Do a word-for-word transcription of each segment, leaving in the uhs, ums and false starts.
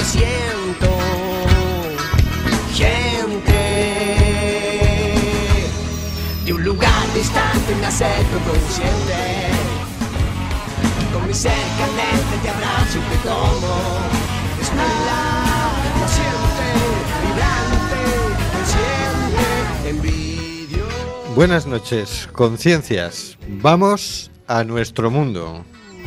que siento. Gente de un lugar distante me acerco consciente. Con mi ser candente te abrazo y te tomo. Desnuda, consciente, vibrante, consciente, envidio. Buenas noches, conciencias. Vamos a nuestro mundo.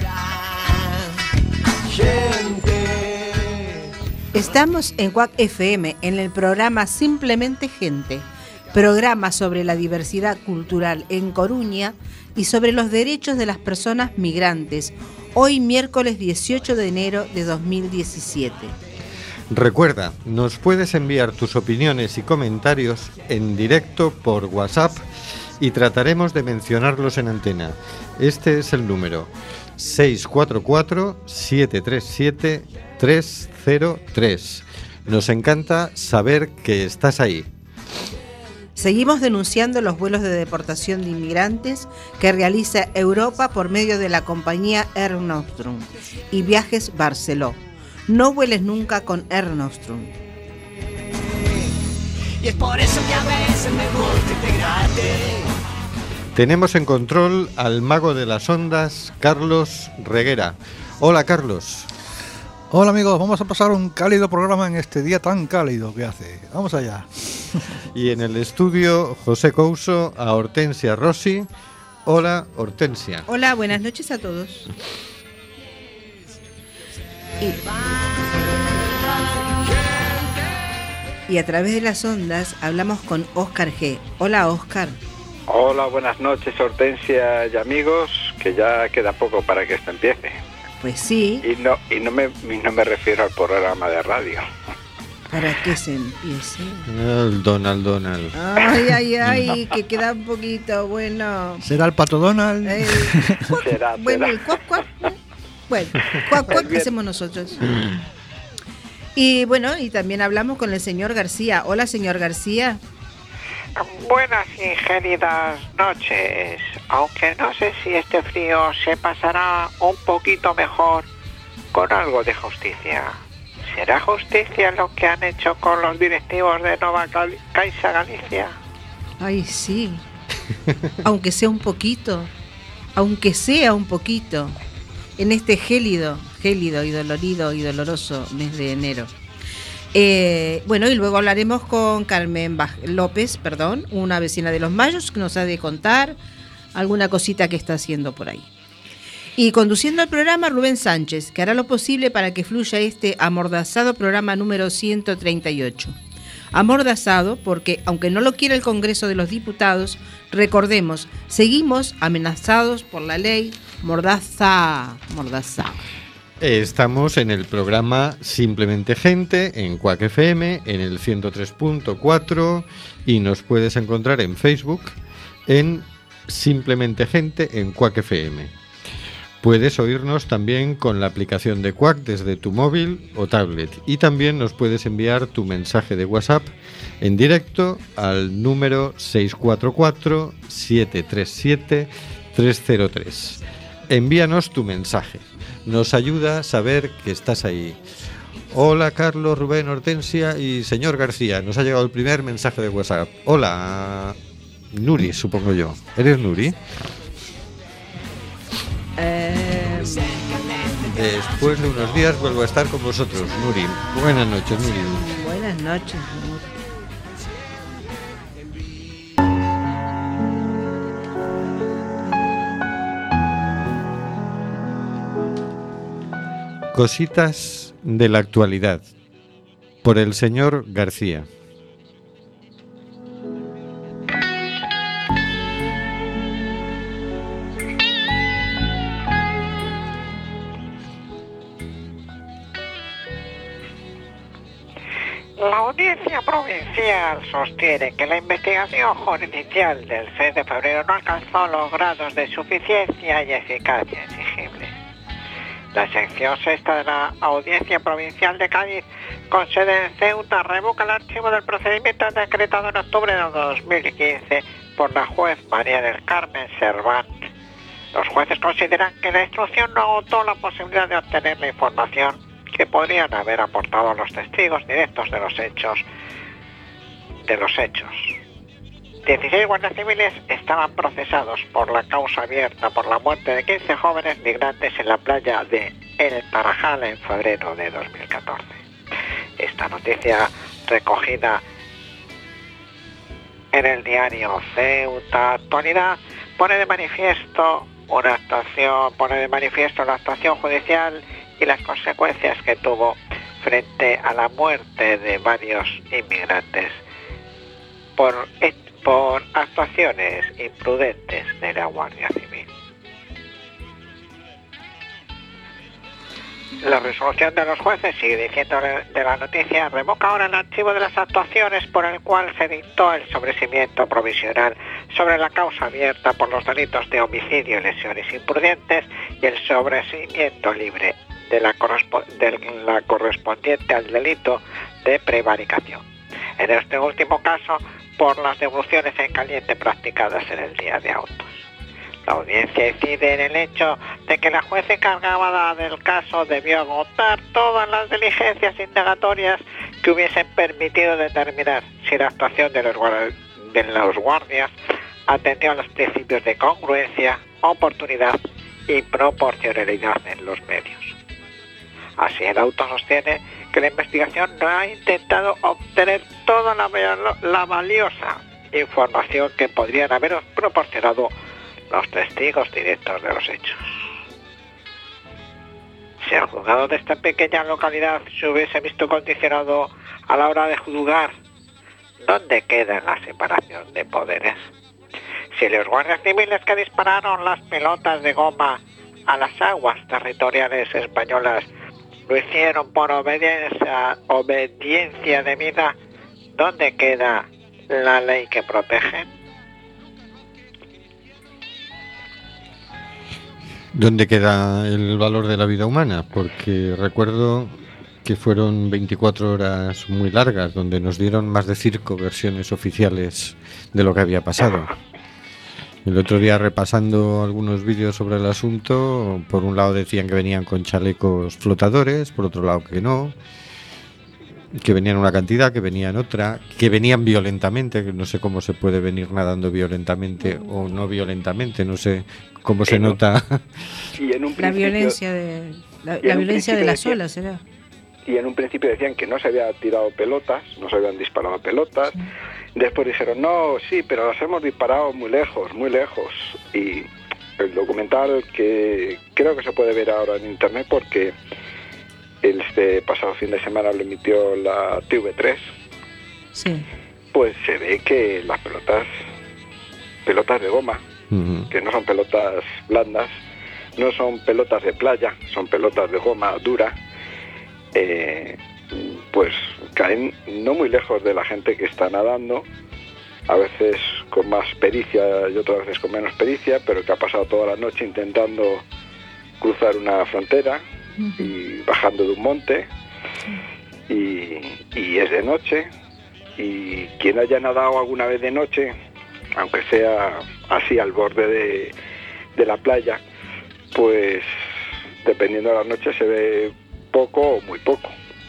Estamos en Quack F M, en el programa Simplemente Gente, programa sobre la diversidad cultural en Coruña y sobre los derechos de las personas migrantes, hoy miércoles dieciocho de enero de dos mil diecisiete. Recuerda, nos puedes enviar tus opiniones y comentarios en directo por WhatsApp y trataremos de mencionarlos en antena. Este es el número seis cuatro cuatro, siete tres siete, tres cero tres. Nos encanta saber que estás ahí. Seguimos denunciando los vuelos de deportación de inmigrantes que realiza Europa por medio de la compañía Air Nostrum y Viajes Barceló. No vueles nunca con Air Nostrum. Y es por eso que a veces me gusta integrarte. Tenemos en control al mago de las ondas, Carlos Reguera. Hola, Carlos. Hola amigos, vamos a pasar un cálido programa en este día tan cálido que hace. Vamos allá. Y en el estudio, José Couso, a Hortensia Rossi. Hola, Hortensia. Hola, buenas noches a todos. Y, y a través de las ondas hablamos con Óscar G. Hola, Óscar. Hola, buenas noches, Hortensia y amigos, que ya queda poco para que esto empiece. Pues sí. Y no y no me y no me refiero al programa de radio. Para que se empiece. El Donald Donald. Ay, ay, ay, que queda un poquito, bueno. ¿Será el Pato Donald? Eh, cuac, Será, bueno, será. el cuac, cuac. Bueno, cuac, cuac que hacemos nosotros. Y bueno, y también hablamos con el señor García. Hola, señor García. Buenas y gélidas noches, aunque no sé si este frío se pasará un poquito mejor con algo de justicia. ¿Será justicia lo que han hecho con los directivos de Nova Cal- Caixa Galicia? Ay, sí. Aunque sea un poquito, aunque sea un poquito, en este gélido, gélido y dolorido y doloroso mes de enero. Eh, bueno, y luego hablaremos con Carmen Baj- López, perdón, una vecina de Los Mayos, que nos ha de contar alguna cosita que está haciendo por ahí. Y conduciendo el programa, Rubén Sánchez, que hará lo posible para que fluya este amordazado programa número ciento treinta y ocho. Amordazado porque, aunque no lo quiera el Congreso de los Diputados, recordemos, seguimos amenazados por la ley Mordaza. Mordaza. Estamos en el programa Simplemente Gente, en Quack F M, en el ciento tres punto cuatro, y nos puedes encontrar en Facebook, en Simplemente Gente, en Quack F M. Puedes oírnos también con la aplicación de Quack desde tu móvil o tablet, y también nos puedes enviar tu mensaje de WhatsApp en directo al número seis cuatro cuatro, siete tres siete, tres cero tres. Envíanos tu mensaje. Nos ayuda a saber que estás ahí. Hola, Carlos, Rubén, Hortensia y señor García. Nos ha llegado el primer mensaje de WhatsApp. Hola, Nuri, supongo yo. ¿Eres Nuri? Eh, Después de unos días vuelvo a estar con vosotros, Nuri. Buenas noches, Nuri. buenas noches. Cositas de la actualidad, por el señor García. La Audiencia Provincial sostiene que la investigación judicial del seis de febrero no alcanzó los grados de suficiencia y eficacia exigibles. La sección sexta de la Audiencia Provincial de Cádiz, con sede en Ceuta, revoca el archivo del procedimiento decretado en octubre de dos mil quince por la juez María del Carmen Serván. Los jueces consideran que la instrucción no agotó la posibilidad de obtener la información que podrían haber aportado los testigos directos de los hechos de los hechos. dieciséis guardias civiles estaban procesados por la causa abierta por la muerte de quince jóvenes migrantes en la playa de El Tarajal en febrero de dos mil catorce. Esta noticia, recogida en el diario Ceuta Actualidad, pone de manifiesto una actuación, pone de manifiesto la actuación judicial y las consecuencias que tuvo frente a la muerte de varios inmigrantes por, por actuaciones imprudentes de la Guardia Civil. La resolución de los jueces, sigue diciendo de la noticia, revoca ahora el archivo de las actuaciones por el cual se dictó el sobreseimiento provisional sobre la causa abierta por los delitos de homicidio y lesiones imprudentes y el sobreseimiento libre de la, correspo- de la correspondiente al delito de prevaricación. En este último caso, por las devoluciones en caliente practicadas en el día de autos. La audiencia incide en el hecho de que la juez encargada del caso debió agotar todas las diligencias indagatorias que hubiesen permitido determinar si la actuación de los, guardias, de los guardias atendió a los principios de congruencia, oportunidad y proporcionalidad en los medios. Así, el auto sostiene que la investigación no ha intentado obtener toda la, la valiosa información que podrían haber proporcionado los testigos directos de los hechos. Si el juzgado de esta pequeña localidad se hubiese visto condicionado a la hora de juzgar, ¿dónde queda la separación de poderes? Si los guardias civiles que dispararon las pelotas de goma a las aguas territoriales españolas lo hicieron por obediencia, obediencia debida, ¿dónde queda la ley que protege? ¿Dónde queda el valor de la vida humana? Porque recuerdo que fueron veinticuatro horas muy largas, donde nos dieron más de cinco versiones oficiales de lo que había pasado. El otro día, repasando algunos vídeos sobre el asunto, por un lado decían que venían con chalecos flotadores, por otro lado que no, que venían una cantidad, que venían otra, que venían violentamente, que no sé cómo se puede venir nadando violentamente o no violentamente, no sé cómo se nota. Y en un la violencia de la, la violencia de las decían, olas, ¿será? Y en un principio decían que no se había tirado pelotas, no se habían disparado pelotas. Sí. Después dijeron, no, sí, pero las hemos disparado muy lejos, muy lejos. Y el documental, que creo que se puede ver ahora en internet porque este pasado fin de semana lo emitió la T V tres, sí, pues se ve que las pelotas, pelotas de goma, uh-huh. que no son pelotas blandas, no son pelotas de playa, son pelotas de goma dura, eh, pues caen no muy lejos de la gente que está nadando, a veces con más pericia y otras veces con menos pericia, pero que ha pasado toda la noche intentando cruzar una frontera y bajando de un monte, y, y es de noche, y quien haya nadado alguna vez de noche, aunque sea así al borde de, de la playa, pues dependiendo de la noche se ve poco o muy poco.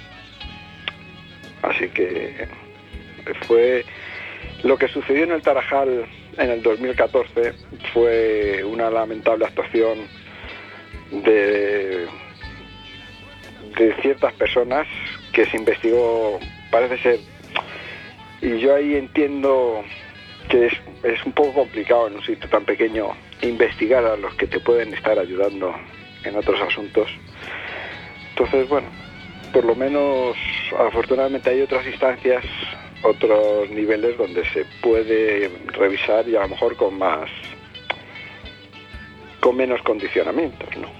Así que fue lo que sucedió en el Tarajal en el dos mil catorce, fue una lamentable actuación de de ciertas personas que se investigó, parece ser, y yo ahí entiendo que es, es un poco complicado en un sitio tan pequeño investigar a los que te pueden estar ayudando en otros asuntos. Entonces, bueno, por lo menos afortunadamente hay otras instancias, otros niveles donde se puede revisar y a lo mejor con más, con menos condicionamientos, ¿no?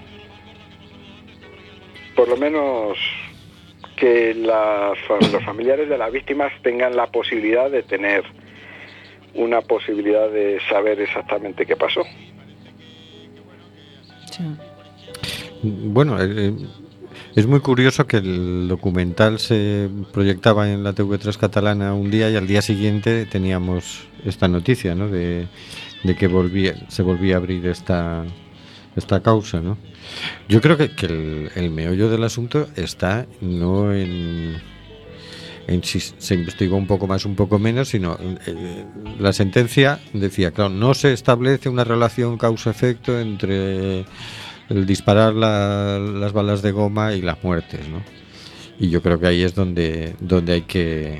Por lo menos que las, los familiares de las víctimas tengan la posibilidad de tener una posibilidad de saber exactamente qué pasó. Sí. Bueno, eh, es muy curioso que el documental se proyectaba en la T V tres catalana un día y al día siguiente teníamos esta noticia, ¿no? De, de que volvía, se volvía a abrir esta esta causa, ¿no? Yo creo que, que el, el meollo del asunto está no en, en si se investigó un poco más, un poco menos, sino eh, la sentencia decía, claro, no se establece una relación causa-efecto entre el disparar la, las balas de goma y las muertes, ¿no? Y yo creo que ahí es donde, donde hay que,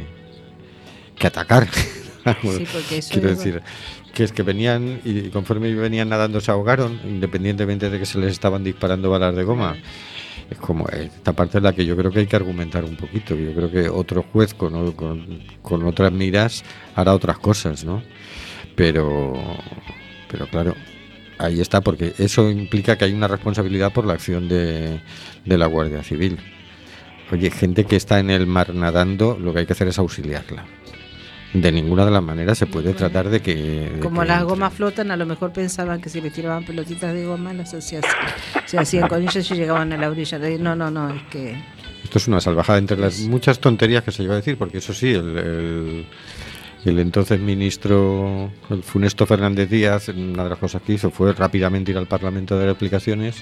que atacar. Sí, porque eso quiero es... decir que es que venían y conforme venían nadando se ahogaron, independientemente de que se les estaban disparando balas de goma. Es como esta parte es la que yo creo que hay que argumentar un poquito. Yo creo que otro juez con, con, con otras miras hará otras cosas, ¿no? Pero, pero claro, ahí está, porque eso implica que hay una responsabilidad por la acción de, de la Guardia Civil. Oye, gente que está en el mar nadando, lo que hay que hacer es auxiliarla. De ninguna de las maneras se puede tratar de que... De Como que las entre. gomas flotan, a lo mejor pensaban que si les tiraban pelotitas de goma las hacían, se hacían con ellas y llegaban a la orilla. No, no, no, es que... Esto es una salvajada entre las muchas tonterías que se iba a decir, porque eso sí, el, el, el entonces ministro, el funesto Fernández Díaz, una de las cosas que hizo fue rápidamente ir al Parlamento de dar explicaciones.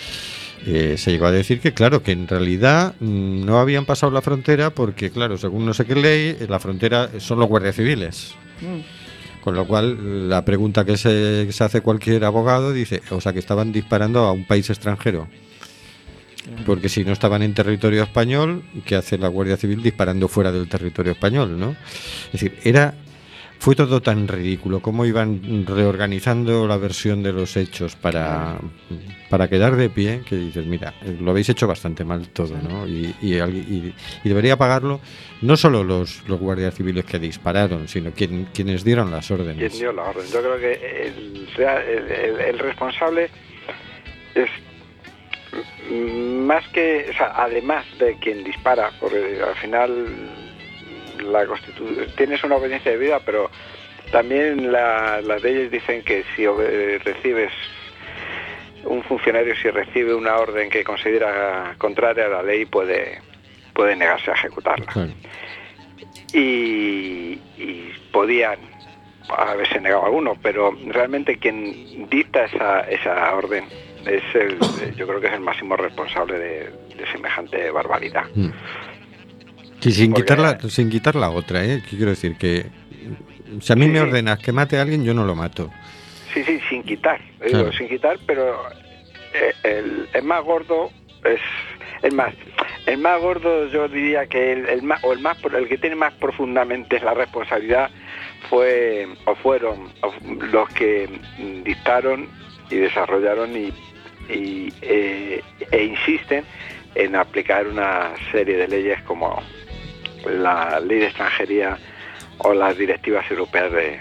Eh, se llegó a decir que, claro, que en realidad mmm, no habían pasado la frontera porque, claro, según no sé qué ley, la frontera son los guardias civiles. Mm. Con lo cual, la pregunta que se, que se hace cualquier abogado dice, o sea, que estaban disparando a un país extranjero. Porque si no estaban en territorio español, ¿qué hace la Guardia Civil disparando fuera del territorio español, no? Es decir, era... Fue todo tan ridículo, cómo iban reorganizando la versión de los hechos para, para quedar de pie, que dices, mira, lo habéis hecho bastante mal todo, ¿no? Y, y, y, y debería pagarlo no solo los, los guardias civiles que dispararon, sino quien, quienes dieron las órdenes. Quien dio la orden. Yo creo que el, el, el, el responsable es más que, o sea, además de quien dispara, porque al final... la Constitución tienes una obediencia de vida, pero también la, las leyes dicen que si recibes un funcionario si recibe una orden que considera contraria a la ley puede puede negarse a ejecutarla. Claro. y, y podían haberse negado alguno, pero realmente quien dicta esa esa orden es el, yo creo que es el máximo responsable de, de semejante barbaridad. Mm. Sí, sin quitar la, sin quitar la otra, ¿eh? Quiero decir que si a mí sí, me ordenas que mate a alguien, yo no lo mato. Sí, sí, sin quitar, digo, claro. sin quitar, pero eh, el, el más gordo es el más, el más gordo yo diría que el, el más, o el más, el que tiene más profundamente la responsabilidad fue o fueron los que dictaron y desarrollaron y, y eh, e insisten en aplicar una serie de leyes como la ley de extranjería o las directivas europeas de,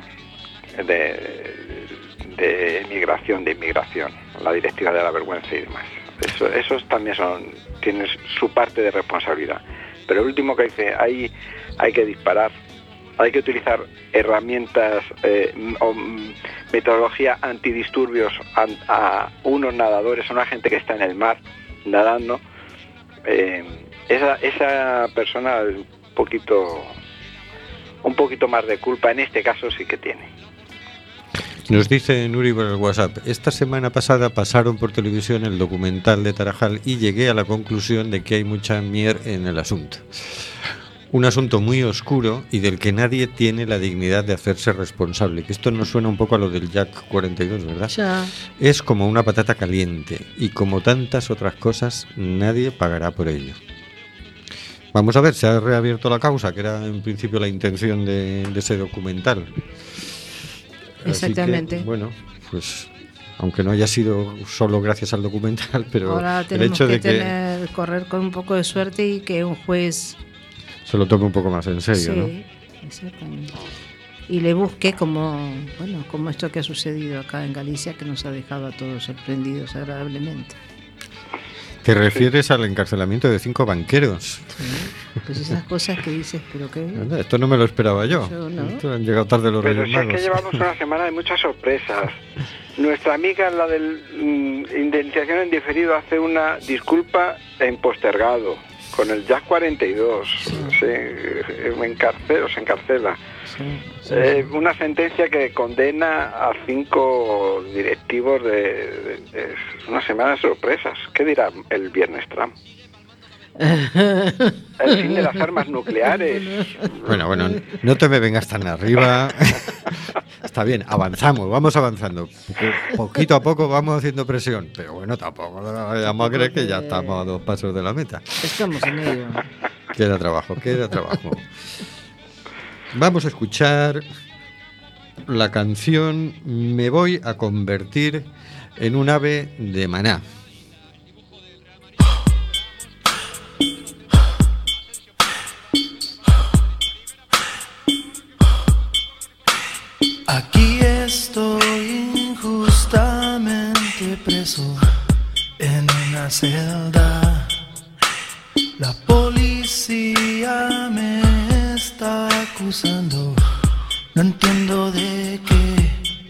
de, de migración, de inmigración, la directiva de la vergüenza y demás. Eso, esos también son, tienen su parte de responsabilidad. Pero el último que dice, hay, hay que disparar, hay que utilizar herramientas eh, o metodología antidisturbios a, a unos nadadores, a una gente que está en el mar nadando. Eh, esa, esa persona un poquito un poquito más de culpa en este caso sí que tiene. Nos dice Nuri por el WhatsApp, esta semana pasada pasaron por televisión el documental de Tarajal y llegué a la conclusión de que hay mucha mier en el asunto. Un asunto muy oscuro y del que nadie tiene la dignidad de hacerse responsable. Que esto nos suena un poco a lo del Jack cuarenta y dos, ¿verdad? Ya. Es como una patata caliente y como tantas otras cosas, nadie pagará por ello. Vamos a ver, se ha reabierto la causa, que era en principio la intención de, de ese documental. Exactamente. Así que, bueno, pues aunque no haya sido solo gracias al documental, pero ahora el hecho que de que tener, correr con un poco de suerte y que un juez se lo tome un poco más en serio, sí, ¿no? Exactamente. Y le busque como, bueno, como esto que ha sucedido acá en Galicia, que nos ha dejado a todos sorprendidos agradablemente. ¿Te refieres al encarcelamiento de cinco banqueros? Sí, pues esas cosas que dices, pero qué... Esto no me lo esperaba yo. yo no. Esto han llegado tarde los pero Reyes si Magos. Es que llevamos una semana de muchas sorpresas. Nuestra amiga, la del mm, indemnización en diferido, hace una disculpa en postergado con el Jack cuarenta y dos. Sí. Se, encarcela, se encarcela. Sí, sí, eh, sí. Una sentencia que condena a cinco direct, festivos de, de, de una semana de sorpresas. ¿Qué dirá el viernes Trump? El fin de las armas nucleares. Bueno, bueno, no te me vengas tan arriba. Está bien, avanzamos, vamos avanzando. Poquito a poco vamos haciendo presión. Pero bueno, tampoco vamos a creer que ya estamos a dos pasos de la meta. Estamos en ello. Queda trabajo, queda trabajo. Vamos a escuchar la canción Me voy a convertir en un ave de maná. Aquí estoy injustamente preso en una celda. La policía me está acusando, no entiendo de qué.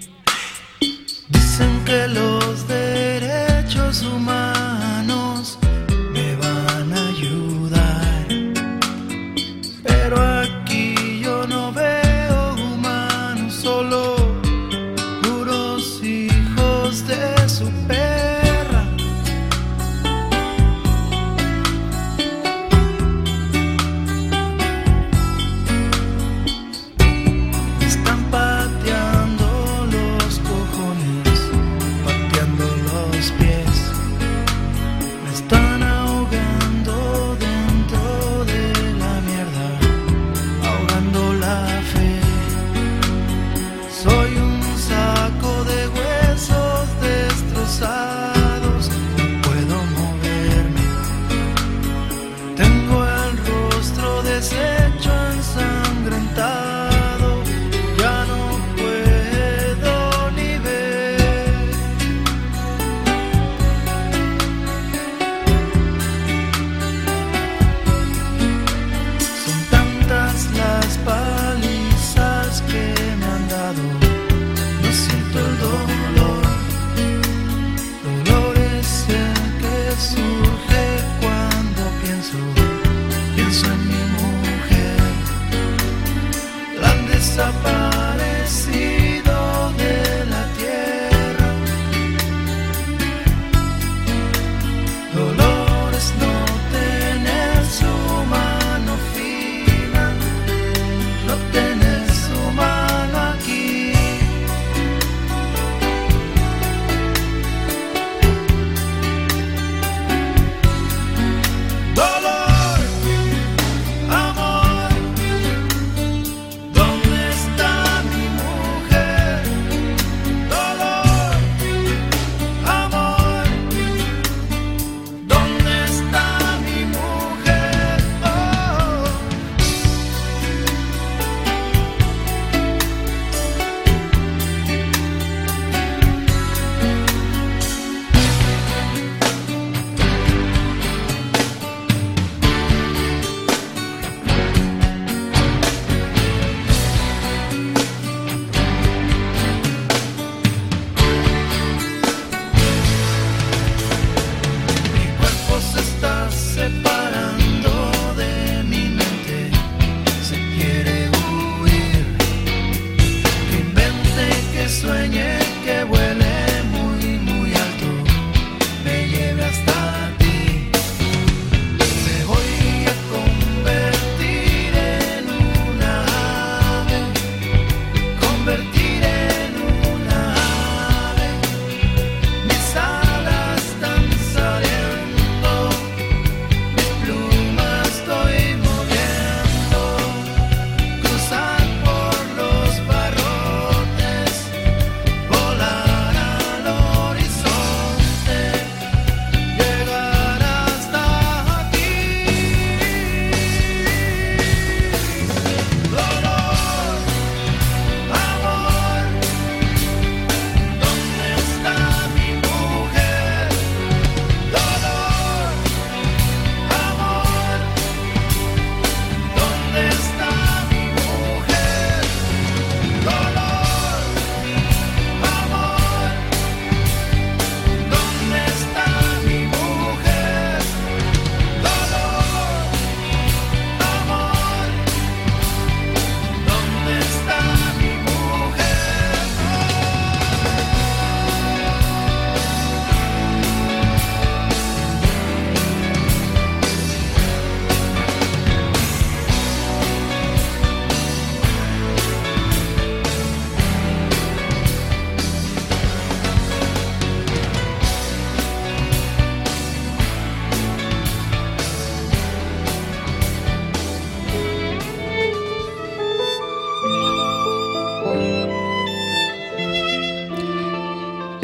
Dicen que los derechos humanos me van a ayudar, pero aquí yo no veo humanos, solo puros hijos de su perra. Están pateando los cojones, pateando los pies.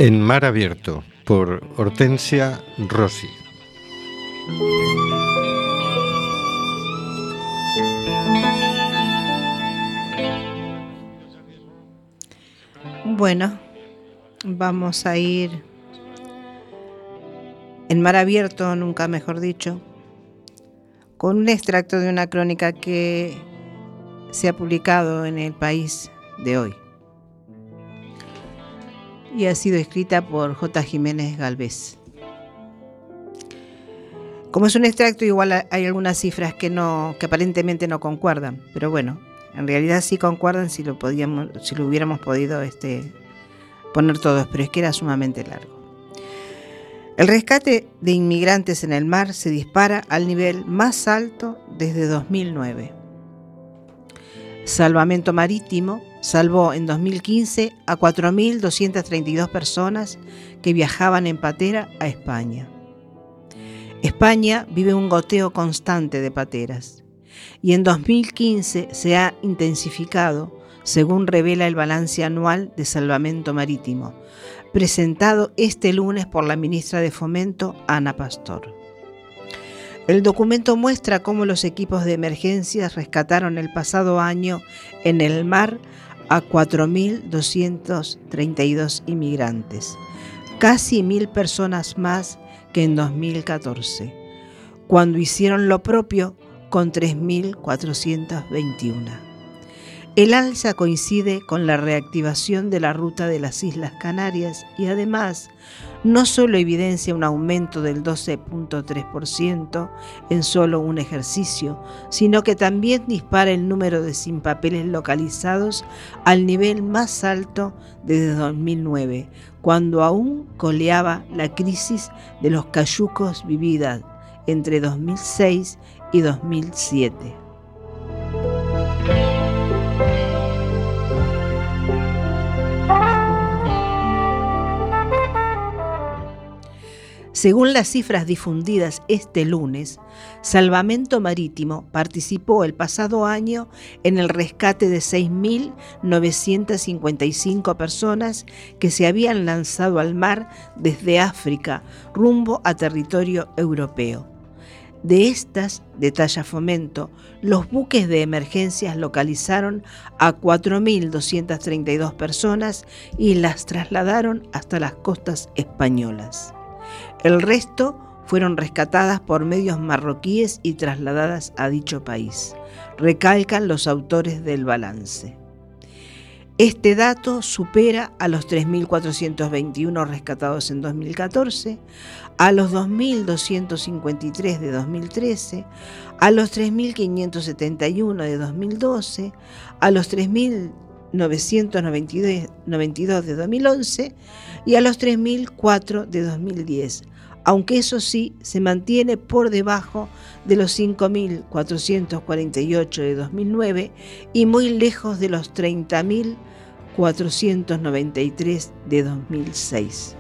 En Mar Abierto, por Hortensia Rossi. Bueno, vamos a ir en Mar Abierto, nunca mejor dicho, con un extracto de una crónica que se ha publicado en El País de hoy y ha sido escrita por J. Jiménez Galvez. Como es un extracto, igual hay algunas cifras que no, que aparentemente no concuerdan, pero bueno, en realidad sí concuerdan si lo podíamos, si lo hubiéramos podido este, poner todos, pero es que era sumamente largo. El rescate de inmigrantes en el mar se dispara al nivel más alto desde dos mil nueve. Salvamento Marítimo salvó en dos mil quince a cuatro mil doscientas treinta y dos personas que viajaban en patera a España. España vive un goteo constante de pateras y en dos mil quince se ha intensificado, según revela el balance anual de Salvamento Marítimo, presentado este lunes por la ministra de Fomento, Ana Pastor. El documento muestra cómo los equipos de emergencias rescataron el pasado año en el mar a cuatro mil doscientos treinta y dos inmigrantes, casi mil personas más que en dos mil catorce, cuando hicieron lo propio con tres mil cuatrocientos veintiuno. El alza coincide con la reactivación de la ruta de las Islas Canarias y además no solo evidencia un aumento del doce punto tres por ciento en solo un ejercicio, sino que también dispara el número de sin papeles localizados al nivel más alto desde dos mil nueve, cuando aún coleaba la crisis de los cayucos vivida entre dos mil seis y dos mil siete. Según las cifras difundidas este lunes, Salvamento Marítimo participó el pasado año en el rescate de seis mil novecientas cincuenta y cinco personas que se habían lanzado al mar desde África rumbo a territorio europeo. De estas, detalla Fomento, los buques de emergencias localizaron a cuatro mil doscientas treinta y dos personas y las trasladaron hasta las costas españolas. El resto fueron rescatadas por medios marroquíes y trasladadas a dicho país, recalcan los autores del balance. Este dato supera a los tres mil cuatrocientos veintiuno rescatados en dos mil catorce, a los dos mil doscientos cincuenta y tres de dos mil trece, a los tres mil quinientos setenta y uno de dos mil doce, a los tres mil novecientos noventa y dos de dos mil once y a los tres mil cuatro de dos mil diez, aunque eso sí se mantiene por debajo de los cinco mil cuatrocientos cuarenta y ocho de dos mil nueve y muy lejos de los treinta mil cuatrocientos noventa y tres de dos mil seis.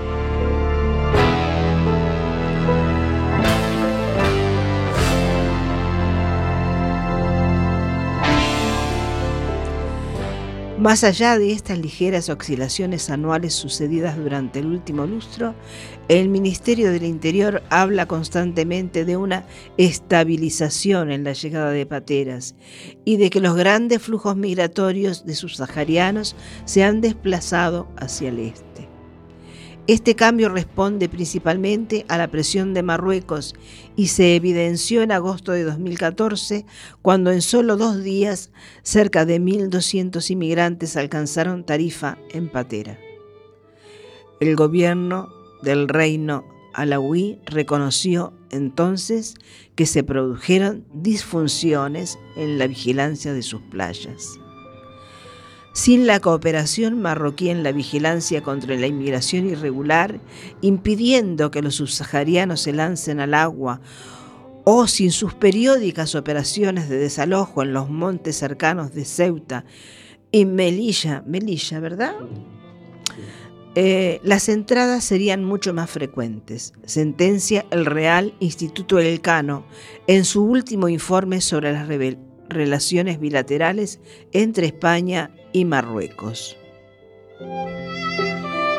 Más allá de estas ligeras oscilaciones anuales sucedidas durante el último lustro, el Ministerio del Interior habla constantemente de una estabilización en la llegada de pateras y de que los grandes flujos migratorios de subsaharianos se han desplazado hacia el este. Este cambio responde principalmente a la presión de Marruecos y se evidenció en agosto de dos mil catorce, cuando en solo dos días cerca de mil doscientos inmigrantes alcanzaron Tarifa en patera. El gobierno del reino alauí reconoció entonces que se produjeron disfunciones en la vigilancia de sus playas. Sin la cooperación marroquí en la vigilancia contra la inmigración irregular, impidiendo que los subsaharianos se lancen al agua, o sin sus periódicas operaciones de desalojo en los montes cercanos de Ceuta y Melilla, Melilla, ¿verdad? Eh, las entradas serían mucho más frecuentes, sentencia el Real Instituto Elcano en su último informe sobre las rebel- relaciones bilaterales entre España y Marruecos.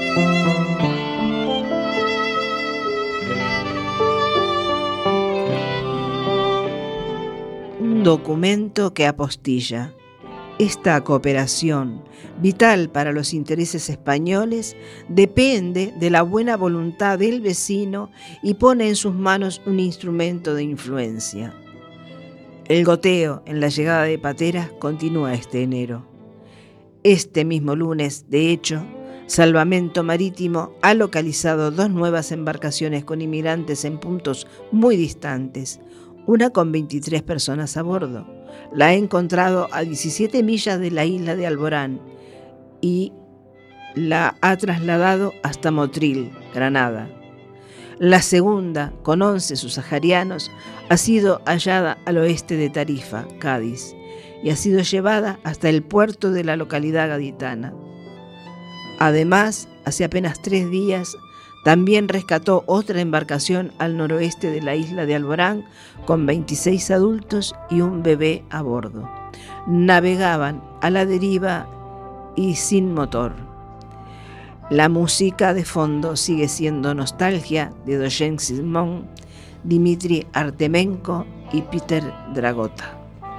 Un documento que apostilla. Esta cooperación, vital para los intereses españoles, depende de la buena voluntad del vecino y pone en sus manos un instrumento de influencia. El goteo en la llegada de pateras continúa este enero. Este mismo lunes, de hecho, Salvamento Marítimo ha localizado dos nuevas embarcaciones con inmigrantes en puntos muy distantes, una con veintitrés personas a bordo. La ha encontrado a diecisiete millas de la isla de Alborán y la ha trasladado hasta Motril, Granada. La segunda, con once subsaharianos, ha sido hallada al oeste de Tarifa, Cádiz, y ha sido llevada hasta el puerto de la localidad gaditana. Además, hace apenas tres días, también rescató otra embarcación al noroeste de la isla de Alborán con veintiséis adultos y un bebé a bordo. Navegaban a la deriva y sin motor. La música de fondo sigue siendo Nostalgia de Dojen Simón, Dmitri Artemenko y Peter Dragota.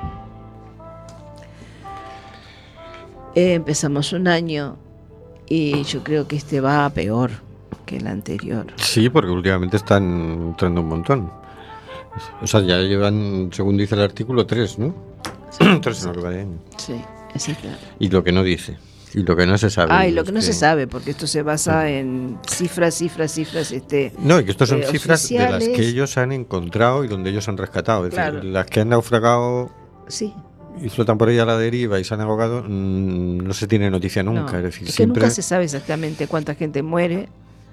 Eh, empezamos un año y yo creo que este va a peor que el anterior. Sí, porque últimamente están entrando un montón. O sea, ya llevan, según dice el artículo, tres, ¿no? Sí, tres en lo que va de año. Sí, exacto. Y lo que no dice. Y lo que no se sabe. Ah, y lo que no que... se sabe, porque esto se basa sí. en cifras, cifras, cifras. Este, no, y que estas son eh, cifras oficiales. de las que ellos han encontrado y donde ellos han rescatado. Es claro. decir, las que han naufragado sí. y flotan por ahí a la deriva y se han ahogado, mmm, no se tiene noticia nunca. No, es decir, es que siempre... nunca se sabe exactamente cuánta gente muere,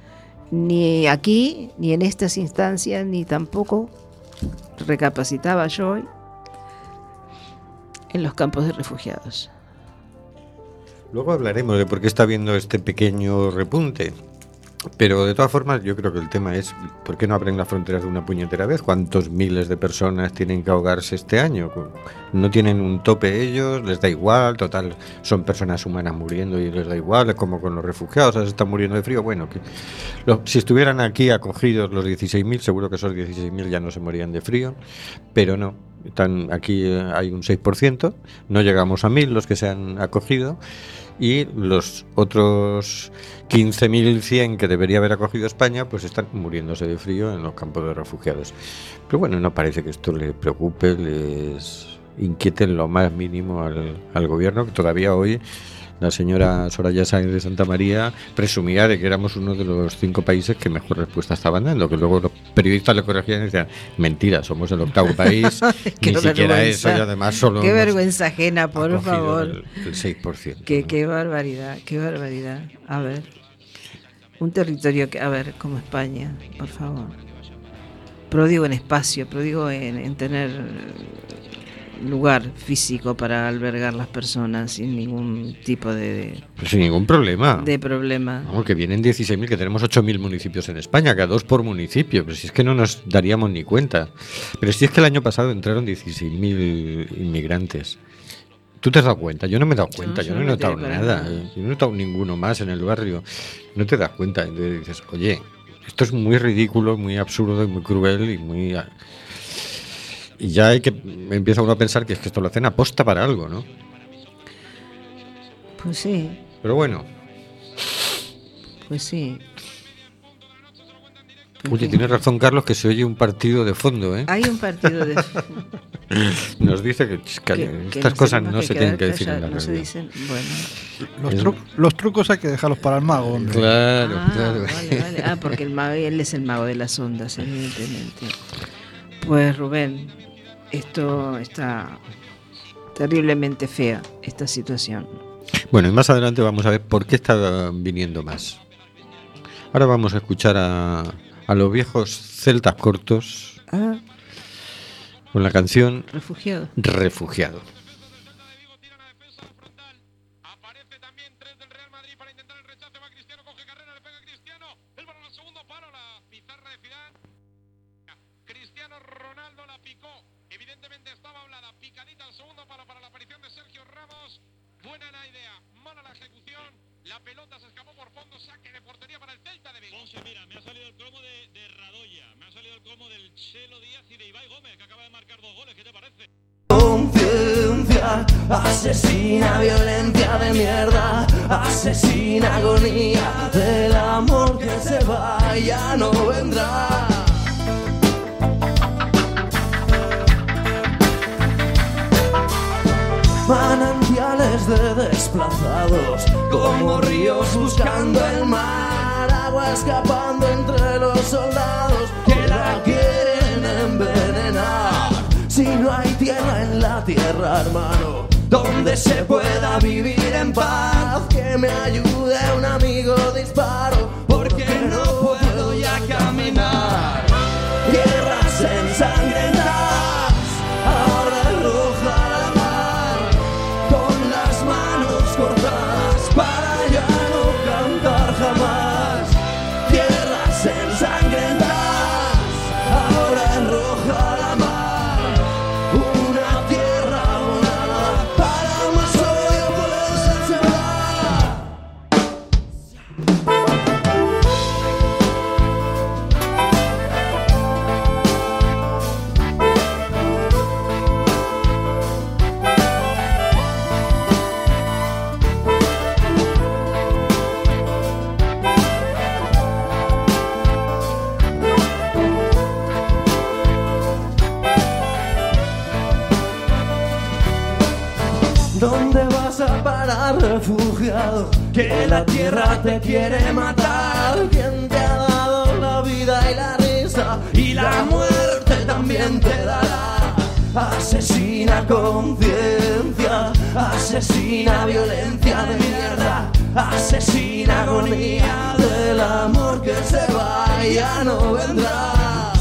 ni aquí, ni en estas instancias, ni tampoco, recapacitaba yo hoy, en los campos de refugiados. Luego hablaremos de por qué está habiendo este pequeño repunte. Pero de todas formas yo creo que el tema es ¿por qué no abren las fronteras de una puñetera vez? ¿Cuántos miles de personas tienen que ahogarse este año? No tienen un tope ellos, les da igual, total, son personas humanas muriendo y les da igual, es como con los refugiados, se están muriendo de frío. Bueno, que lo, si estuvieran aquí acogidos los dieciséis mil, seguro que esos dieciséis mil ya no se morían de frío, pero no, están, aquí hay un seis por ciento, no llegamos a mil los que se han acogido. Y los otros quince mil cien que debería haber acogido España, pues están muriéndose de frío en los campos de refugiados. Pero bueno, no parece que esto le preocupe, les inquiete en lo más mínimo al, al gobierno, que todavía hoy la señora Soraya Sáenz de Santa María presumía de que éramos uno de los cinco países que mejor respuesta estaban dando, que luego los periodistas le corregían y decían, mentira, somos el octavo país, ni siquiera eso, y además solo qué vergüenza ajena, por favor. El, el seis por ciento. Qué, ¿no? qué barbaridad, qué barbaridad. A ver, un territorio que, a ver, como España, por favor. Prodigo en espacio, prodigo en, en tener lugar físico para albergar las personas sin ningún tipo de, de sin ningún problema de problema. No, que vienen dieciséis mil, que tenemos ocho mil municipios en España, cada dos por municipio, pero si es que no nos daríamos ni cuenta. Pero si es que el año pasado entraron dieciséis mil inmigrantes. ¿Tú te has dado cuenta? Yo no me he dado cuenta, no, yo no he notado nada, nada. Yo no he notado ninguno más en el barrio. No te das cuenta, entonces dices, oye, esto es muy ridículo, muy absurdo y muy cruel y muy... Y ya hay que empieza uno a pensar que es que esto lo hacen aposta para algo, ¿no? Pues sí. Pero bueno. Pues sí. Oye, tienes razón, Carlos, que se oye un partido de fondo, ¿eh? Hay un partido de fondo. Nos dice que, que, que estas no cosas no se tienen que decir en la no radio. Se dicen, bueno. Los, tru los trucos hay que dejarlos para el mago, hombre. Claro, ah, claro. Vale, vale. Ah, porque el mago, él es el mago de las ondas, evidentemente. Pues Rubén, esto está terriblemente fea, esta situación. Bueno, y más adelante vamos a ver por qué está viniendo más. Ahora vamos a escuchar a, a los viejos celtas cortos ah. con la canción Refugiado. Refugiado. Buena la idea, mala la ejecución, la pelota se escapó por fondo, saque de portería. Conciencia, asesina, violencia de mierda, asesina, agonía del amor que se va y ya no vendrá. Manantiales de desplazados, como ríos buscando el mar, agua escapando entre los soldados que la quieren envenenar. Si no hay tierra en la tierra, hermano, donde se pueda vivir en paz, que me ayude un amigo, disparo, porque no puedo ya caminar. Tierras ensangrentadas, ahora roja la mar, con las manos cortadas para ya no cantar jamás. Tierras ensangrentadas, ahora roja la mar, una tierra abonada para más odio poder sembrar. ¿Dónde vas a parar, refugiado? Que la tierra te quiere matar. ¿Quién te ha dado la vida y la risa? Y la muerte también te dará. Asesina conciencia, asesina violencia de mierda, asesina agonía del amor que se va y ya no vendrá.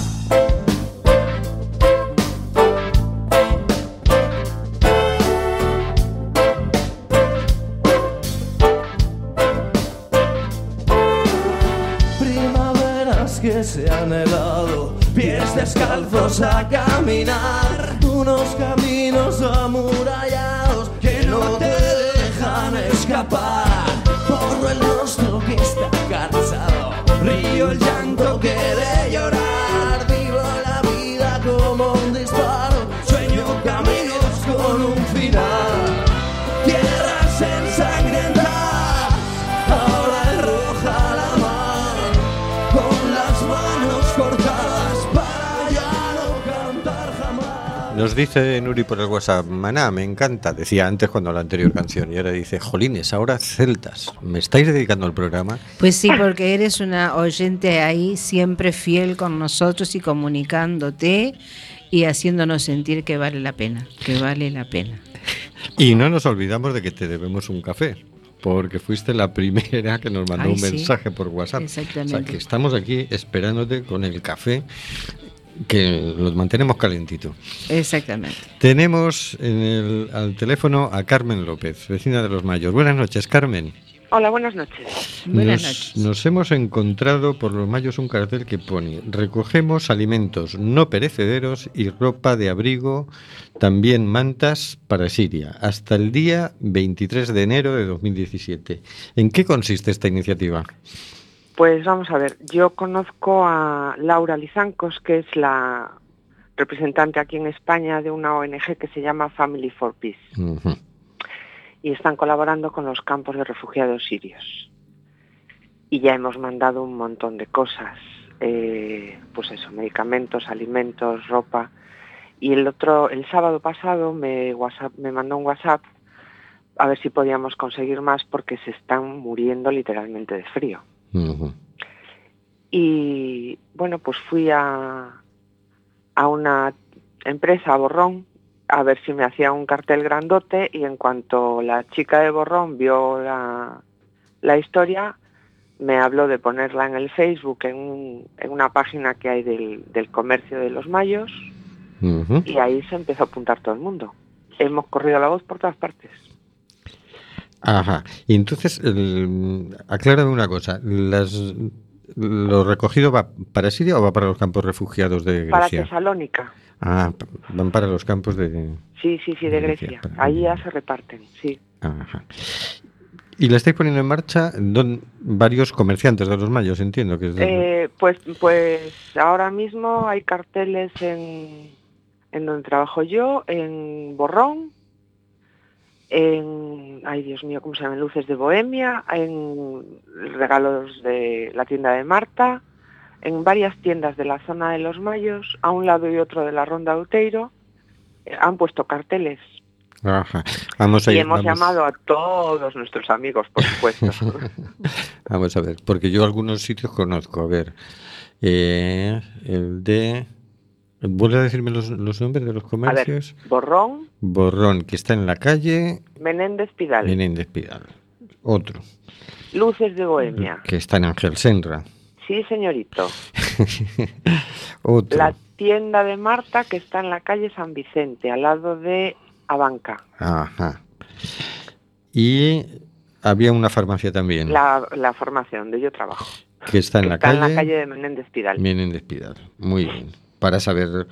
Que se han helado, pies descalzos a caminar, unos caminos amurallados que no te dejan escapar. Porro el rostro que está cansado, río el llanto que de llorar, vivo la vida como un disparo, sueño caminos con un final. Tierras ensangrentadas, ahora es roja la mar, con las manos cortadas para ya no cantar jamás. Nos dice Nuri por el WhatsApp: Maná, me encanta. Decía antes cuando la anterior canción, y ahora dice: jolines, ahora celtas. ¿Me estáis dedicando al programa? Pues sí, porque eres una oyente ahí siempre fiel con nosotros y comunicándote y haciéndonos sentir que vale la pena, que vale la pena. Y no nos olvidamos de que te debemos un café, porque fuiste la primera que nos mandó Ay, un sí. mensaje por WhatsApp. Exactamente. O sea, que estamos aquí esperándote con el café, que los mantenemos calentito. Exactamente. Tenemos en el, al teléfono a Carmen López, vecina de Los Mayos. Buenas noches, Carmen. Hola, buenas noches. Buenas nos, noches. nos hemos encontrado por Los Mayos un cartel que pone: recogemos alimentos no perecederos y ropa de abrigo, también mantas para Siria, hasta el día veintitrés de enero de dos mil diecisiete. ¿En qué consiste esta iniciativa? Pues vamos a ver, yo conozco a Laura Lizancos, que es la representante aquí en España de una O N G que se llama Family for Peace. Uh-huh. Y están colaborando con los campos de refugiados sirios. Y ya hemos mandado un montón de cosas, eh, pues eso, medicamentos, alimentos, ropa. Y el otro, el sábado pasado me, WhatsApp, me mandó un WhatsApp a ver si podíamos conseguir más porque se están muriendo literalmente de frío. Uh-huh. Y bueno, pues fui a, a una empresa, a Borrón, a ver si me hacía un cartel grandote, y en cuanto la chica de Borrón vio la, la historia, me habló de ponerla en el Facebook, en, un, en una página que hay del, del comercio de Los Mayos, uh-huh. Y ahí se empezó a apuntar todo el mundo. Hemos corrido la voz por todas partes. Ajá. Y entonces, el, aclárame una cosa, las, ¿lo recogido va para Siria o va para los campos refugiados de Grecia? Para Tesalónica. Ah, van para los campos de... Sí, sí, sí, de Grecia. Para... Ahí ya se reparten, sí. Ajá. ¿Y la estáis poniendo en marcha don, varios comerciantes de los mayos, entiendo? que es de... eh, pues, pues ahora mismo hay carteles en, en donde trabajo yo, en Borrón, en, ay Dios mío, ¿cómo se llaman? Luces de Bohemia, en regalos de la tienda de Marta, en varias tiendas de la zona de los Mayos, a un lado y otro de la Ronda de Outeiro, eh, han puesto carteles. Ajá. Vamos a y ir, hemos vamos... llamado a todos nuestros amigos, por supuesto. Vamos a ver, porque yo algunos sitios conozco. A ver, eh, el de... ¿Vuelve a decirme los, los nombres de los comercios? A ver, Borrón. Borrón, que está en la calle... Menéndez Pidal. Menéndez Pidal. Otro. Luces de Bohemia. Que está en Ángel Senra. Sí, señorito. Otro. La tienda de Marta, que está en la calle San Vicente, al lado de Abanca. Ajá. Y había una farmacia también. La, la farmacia donde yo trabajo. Que está en que la está calle... en la calle de Menéndez Pidal. Menéndez Pidal. Muy bien. Para saber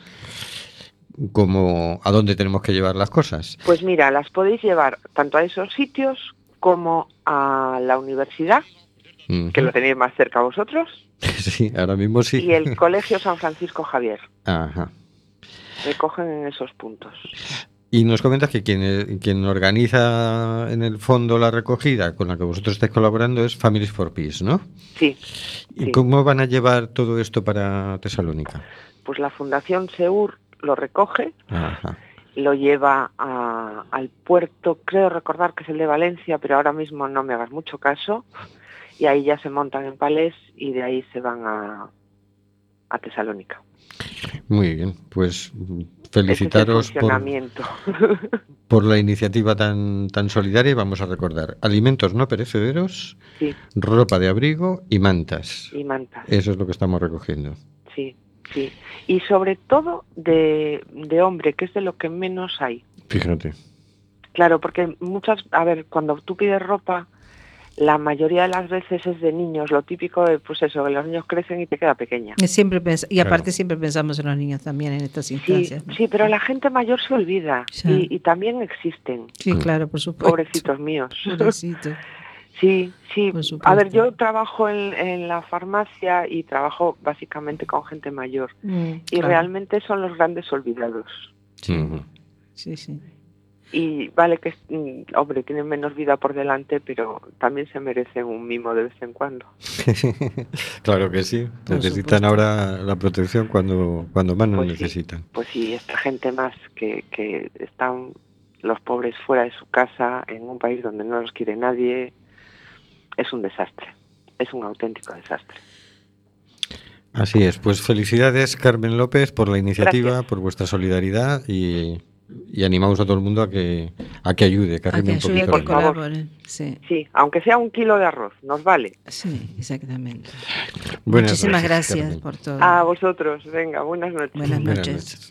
cómo, a dónde tenemos que llevar las cosas. Pues mira, las podéis llevar tanto a esos sitios como a la universidad, uh-huh. que lo tenéis más cerca a vosotros. Sí, ahora mismo sí. Y el Colegio San Francisco Javier. Ajá. Recogen en esos puntos. Y nos comentas que quien, quien organiza en el fondo la recogida con la que vosotros estáis colaborando es Families for Peace, ¿no? Sí. ¿Y sí. cómo van a llevar todo esto para Tesalónica? Pues la Fundación Seur lo recoge, Ajá. lo lleva a, al puerto, creo recordar que es el de Valencia, pero ahora mismo no me hagas mucho caso, y ahí ya se montan en palés y de ahí se van a, a Tesalónica. Muy bien, pues felicitaros Ese es el por, por la iniciativa tan, tan solidaria. Y vamos a recordar alimentos no perecederos, sí. ropa de abrigo y mantas. Y mantas. Eso es lo que estamos recogiendo. Sí, sí. Y sobre todo de, de hombre, que es de lo que menos hay. Fíjate. Claro, porque muchas, a ver, cuando tú pides ropa, la mayoría de las veces es de niños, lo típico de, pues eso, que los niños crecen y te queda pequeña. Siempre pens- y aparte claro. siempre pensamos en los niños también en estas instancias. Sí, sí, pero la gente mayor se olvida y, y también existen. Sí, claro, por supuesto. Pobrecitos míos. Pobrecito. Sí, sí. A ver, yo trabajo en, en la farmacia y trabajo básicamente con gente mayor. Mm, y claro. realmente son los grandes olvidados. Sí, sí. sí. Y vale que, hombre, tienen menos vida por delante, pero también se merecen un mimo de vez en cuando. Claro que sí. Por necesitan supuesto. ahora la protección cuando, cuando más nos Pues necesitan. Sí, pues sí, esta gente más que, que están los pobres fuera de su casa, en un país donde no los quiere nadie, es un desastre. Es un auténtico desastre. Así es. Pues felicidades, Carmen López, por la iniciativa, Gracias. por vuestra solidaridad y... Y animamos a todo el mundo a que a que ayude, que arrime un ayude, poquito. que la mano. colaboren. Sí. Sí, aunque sea un kilo de arroz, nos vale. Sí, exactamente. Buenas Muchísimas noches, gracias Carmen. por todo. A vosotros, venga, buenas noches. Buenas Buenas noches. noches.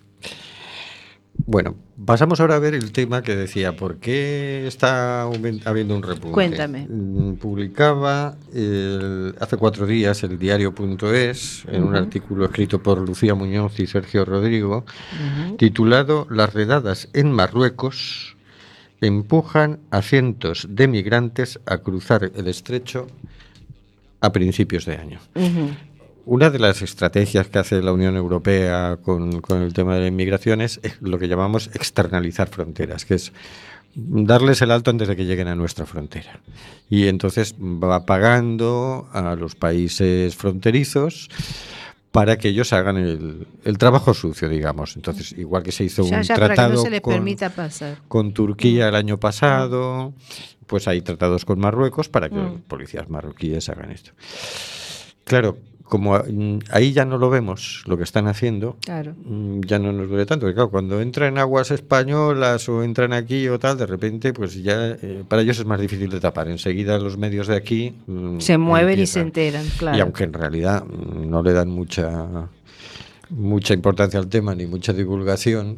Bueno, pasamos ahora a ver el tema que decía, ¿por qué está aument- habiendo un repunte? Cuéntame. Mm, Publicaba el- hace cuatro días el diario.es, en uh-huh. un artículo escrito por Lucía Muñoz y Sergio Rodrigo, uh-huh. titulado Las redadas en Marruecos empujan a cientos de migrantes a cruzar el estrecho a principios de año. Uh-huh. Una de las estrategias que hace la Unión Europea con, con el tema de la inmigración es lo que llamamos externalizar fronteras, que es darles el alto antes de que lleguen a nuestra frontera. Y entonces va pagando a los países fronterizos para que ellos hagan el, el trabajo sucio, digamos. Entonces, igual que se hizo ya, un ya, tratado para que no se les con, permita pasar. con Turquía el año pasado, pues hay tratados con Marruecos para que Mm. los policías marroquíes hagan esto. Claro, como ahí ya no lo vemos, lo que están haciendo, claro. ya no nos duele tanto. Porque claro, cuando entran en aguas españolas o entran aquí o tal, de repente, pues ya eh, para ellos es más difícil de tapar. Enseguida los medios de aquí se mueven empiezan. y se enteran, claro. Y aunque en realidad no le dan mucha mucha importancia al tema ni mucha divulgación,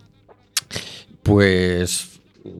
pues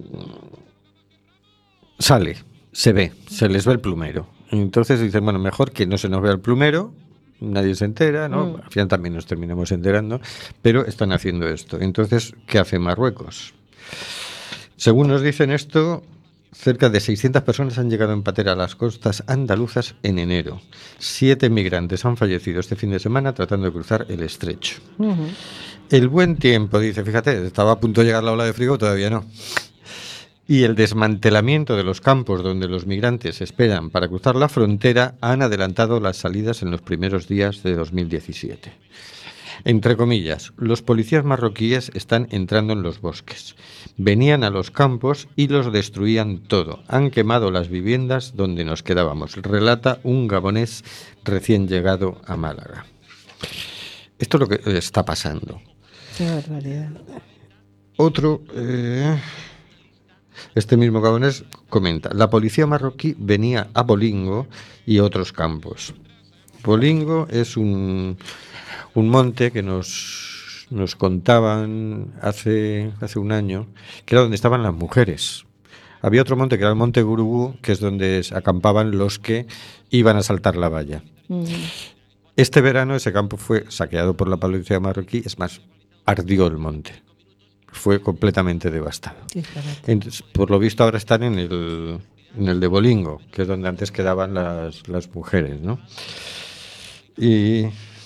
sale, se ve, se les ve el plumero. Entonces dicen, bueno, mejor que no se nos vea el plumero, nadie se entera, ¿no? Mm. Al final también nos terminamos enterando, pero están haciendo esto. Entonces, ¿qué hace Marruecos? Según nos dicen esto, cerca de seiscientas personas han llegado en patera a las costas andaluzas en enero. Siete migrantes han fallecido este fin de semana tratando de cruzar el estrecho. Uh-huh. El buen tiempo, dice, fíjate, estaba a punto de llegar la ola de frío, todavía no. Y el desmantelamiento de los campos donde los migrantes esperan para cruzar la frontera han adelantado las salidas en los primeros días de dos mil diecisiete. Entre comillas, los policías marroquíes están entrando en los bosques. Venían a los campos y los destruían todo. Han quemado las viviendas donde nos quedábamos, relata un gabonés recién llegado a Málaga. Esto es lo que está pasando. Qué barbaridad. Otro... Eh... Este mismo gabonés comenta, la policía marroquí venía a Bolingo y otros campos. Bolingo es un, un monte que nos, nos contaban hace, hace un año, que era donde estaban las mujeres. Había otro monte que era el Monte Gurugú, que es donde acampaban los que iban a saltar la valla. Mm. Este verano ese campo fue saqueado por la policía marroquí, es más, ardió el monte. Fue completamente devastado. Entonces, por lo visto ahora están en el, en el de Bolingo, que es donde antes quedaban las, las mujeres, ¿no? Y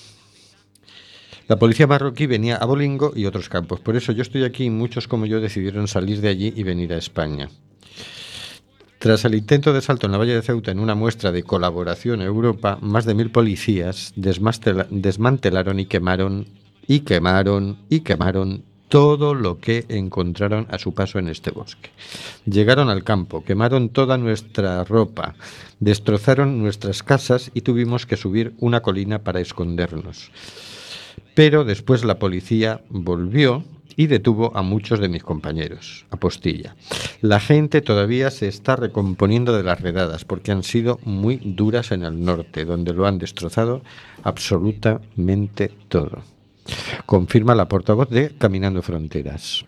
la policía marroquí venía a Bolingo y otros campos. Por eso yo estoy aquí y muchos como yo decidieron salir de allí y venir a España. Tras el intento de asalto en la Valla de Ceuta en una muestra de colaboración a Europa, más de mil policías desmantela- desmantelaron y quemaron, y quemaron, y quemaron todo lo que encontraron a su paso en este bosque. Llegaron al campo, quemaron toda nuestra ropa, destrozaron nuestras casas y tuvimos que subir una colina para escondernos. Pero después la policía volvió y detuvo a muchos de mis compañeros, apostilla. La gente todavía se está recomponiendo de las redadas porque han sido muy duras en el norte, donde lo han destrozado absolutamente todo. Confirma la portavoz de Caminando Fronteras.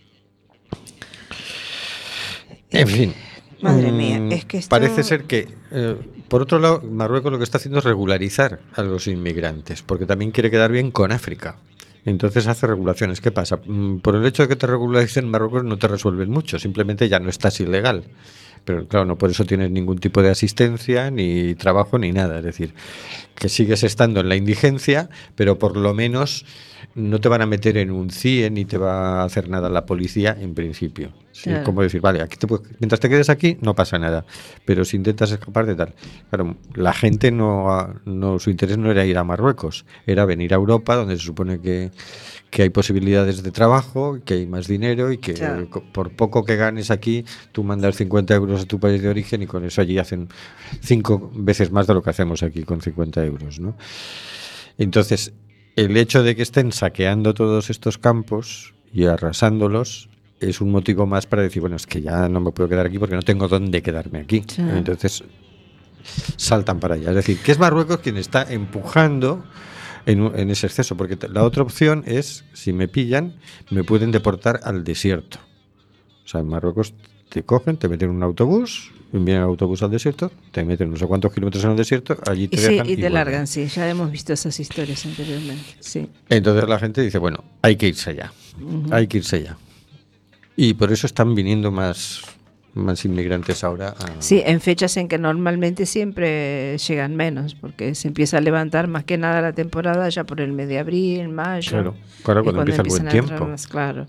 En fin. Madre mía, es que esto... Parece ser que, eh, por otro lado, Marruecos lo que está haciendo es regularizar a los inmigrantes, porque también quiere quedar bien con África. Entonces hace regulaciones. ¿Qué pasa? Por el hecho de que te regularicen, Marruecos no te resuelven mucho, simplemente ya no estás ilegal. Pero claro, no por eso tienes ningún tipo de asistencia, ni trabajo, ni nada. Es decir, que sigues estando en la indigencia, pero por lo menos no te van a meter en un C I E ni te va a hacer nada la policía en principio. ¿Sí? Claro. Es como decir, vale, aquí te puedes, mientras te quedes aquí no pasa nada, pero si intentas escapar de tal. Claro, la gente no, no su interés no era ir a Marruecos, era venir a Europa, donde se supone que, que hay posibilidades de trabajo, que hay más dinero y que claro, por poco que ganes aquí, tú mandas cincuenta euros a tu país de origen y con eso allí hacen cinco veces más de lo que hacemos aquí con cincuenta euros, ¿no? Entonces, el hecho de que estén saqueando todos estos campos y arrasándolos es un motivo más para decir, bueno, es que ya no me puedo quedar aquí porque no tengo dónde quedarme aquí. Sí. Entonces saltan para allá. Es decir, que es Marruecos quien está empujando en, en ese exceso, porque la otra opción es, si me pillan, me pueden deportar al desierto. O sea, en Marruecos te cogen, te meten en un autobús, envían el autobús al desierto, te meten no sé cuántos kilómetros en el desierto, allí te y dejan sí, y te y largan, sí, ya hemos visto esas historias anteriormente, sí. Entonces la gente dice, bueno, hay que irse allá, uh-huh. hay que irse allá. Y por eso están viniendo más, más inmigrantes ahora. A... Sí, en fechas en que normalmente siempre llegan menos, porque se empieza a levantar más que nada la temporada ya por el mes de abril, mayo. Claro, claro cuando, cuando empieza el buen tiempo. Más, claro.